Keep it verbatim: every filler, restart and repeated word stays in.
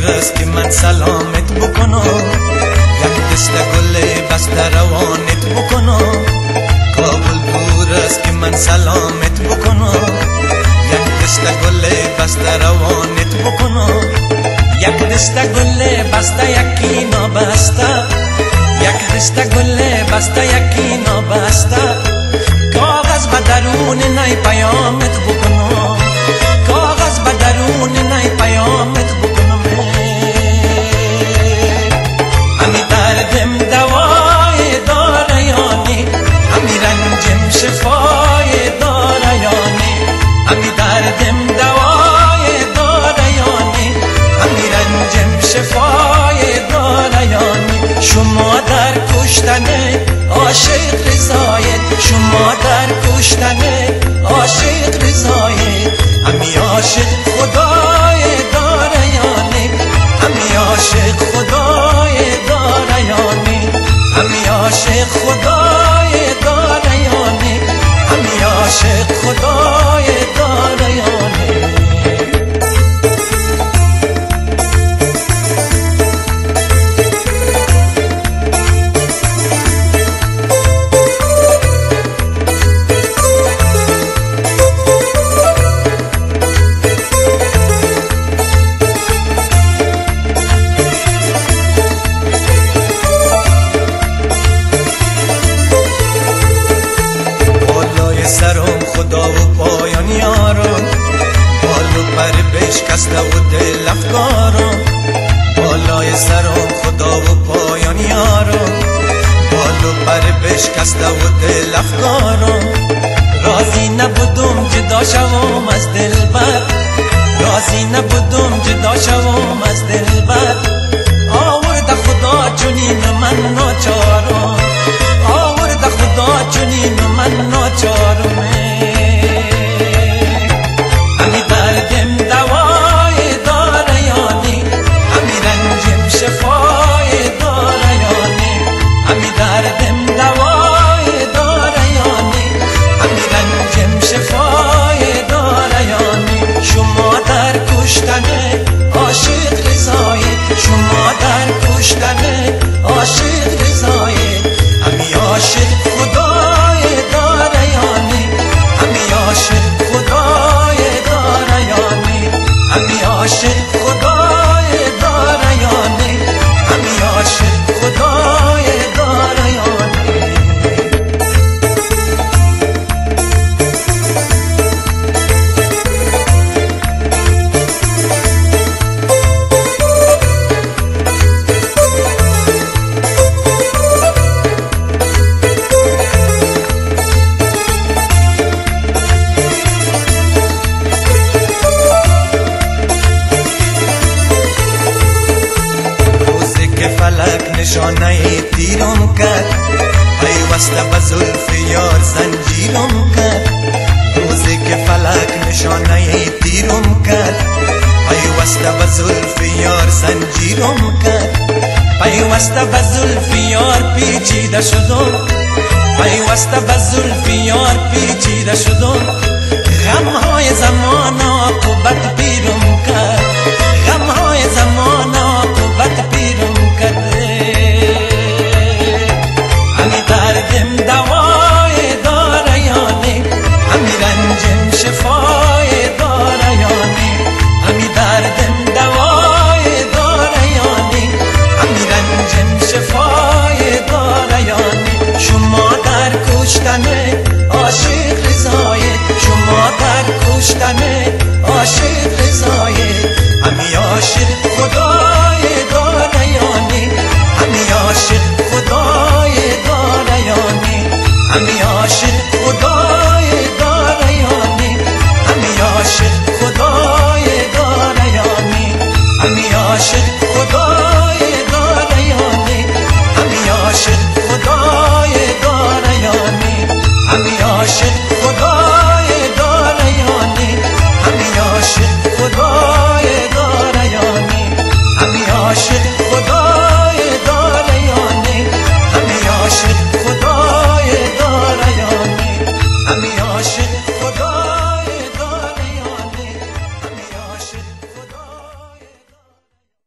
دور است که من سلامت بکنم، یک دست گل بسته روانت بکنم. کابل دور است که من سلامت بکنم، یک دست گل بسته روانت بکنم. یک دست گل بسته یکی نابسته، یک دست گل بسته یکی نابسته. کاغذ به درون نی پیامت بکنم، کاغذ به درون نی پیامت بکنم. همی دردم دوای داره یانی، همی رنجم شفای داره یانی. همی دردم دوای داره یانی، همی رنجم شفای داره یانی. شما در کشتن عاشق رضایت، شما در کشتن عاشق رضایت. همی عاشق خدای داره یانی، همی عاشق خدای داره یانی. همی عاشق خدای داره یانی، همی عاشق خدای داره یانی. سرم خدا و پایان یارم، بالو پر بشکسته و دل افکارم. بالای سرم خدا و پایان یارم، بالو پر بشکسته و دل افکارم. راضی نبودم جدا شوم از دلبر، راضی نبودم جدا شوم از دلبر. آورده خدا چنین من ناچارم، آورده خدا چنین من ناچارم. همی دردم دوای داره یانی، همی رنجم شفای داره یانی. همی دردم دوای داره یانی، همی رنجم شفای داره یانی. شما در کشتن عاشق رضایت، شما در کشتن عاشق رضایت. همی عاشق خدای داره یانی، همی عاشق خدای داره یانی. همی عاشق خدای داره یانی، همی عاشق خدای داره یانی. فلک نشانه تیرم کرد، پیوسته به زلف یار زنجیرم کرد. روزی که فلک نشانه تیرم کرد، پیوسته به زلف یار زنجیرم کرد. پیوسته به زلف یار پیچیده شدم، پیوسته به زلف یار پیچیده شدم. غمهای زمان عاقبت پیرم کرد، غمهای زمان عاقبت پیرم کرد. همی دردم دوای داره یانی، همی رنجم شفای داره یانی. همی دردم دوای داره یانی، همی رنجم شفای داره یانی. شما در کشتن عاشق رضایت، شما در کشتن عاشق رضایت. همی عاشق خدای داره یانی، همی عاشق خدای داره یانی. همی عاشق خدای داره یانی، همی عاشق خدای داره یانی. همی عاشق